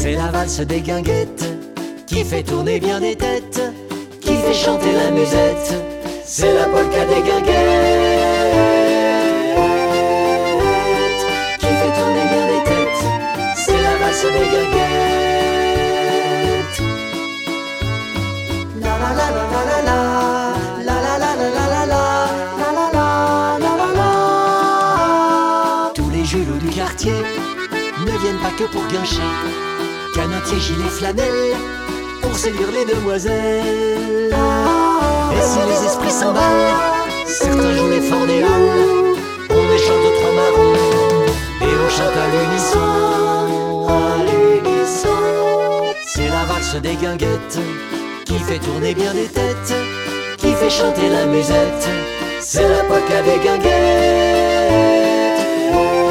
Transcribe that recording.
C'est la valse des guinguettes qui fait tourner bien des têtes, qui fait chanter la musette. C'est la polka des guinguettes qui fait tourner bien des têtes. C'est la valse des guinguettes. La la la la la la la la la la la la la la la la la. Tous les Julots du quartier ne viennent pas que pour guincher. Canotier, gilet, flanelle, pour séduire les demoiselles. Et si les esprits s'emballent, certains jouent les fordéoles. On échante deux, trois marrons et on chante à l'unisson. À l'unisson. C'est la valse des guinguettes qui fait tourner bien des têtes, qui fait chanter la musette. C'est la polka des guinguettes.